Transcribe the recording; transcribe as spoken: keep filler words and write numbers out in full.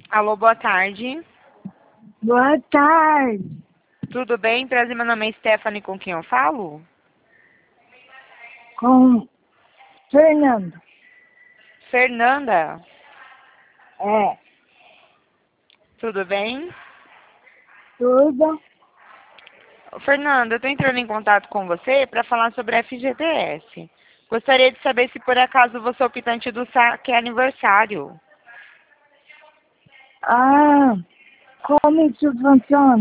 Alô, boa tarde. Boa tarde. Tudo bem? Prazer, meu nome é Stephanie, com quem eu falo? Com Fernando. Fernanda, É, tudo bem? tudo. Fernanda, eu estou entrando em contato com você para falar sobre a F G T S. Gostaria de saber se por acaso você é optante do saque aniversário. Ah, como isso funciona?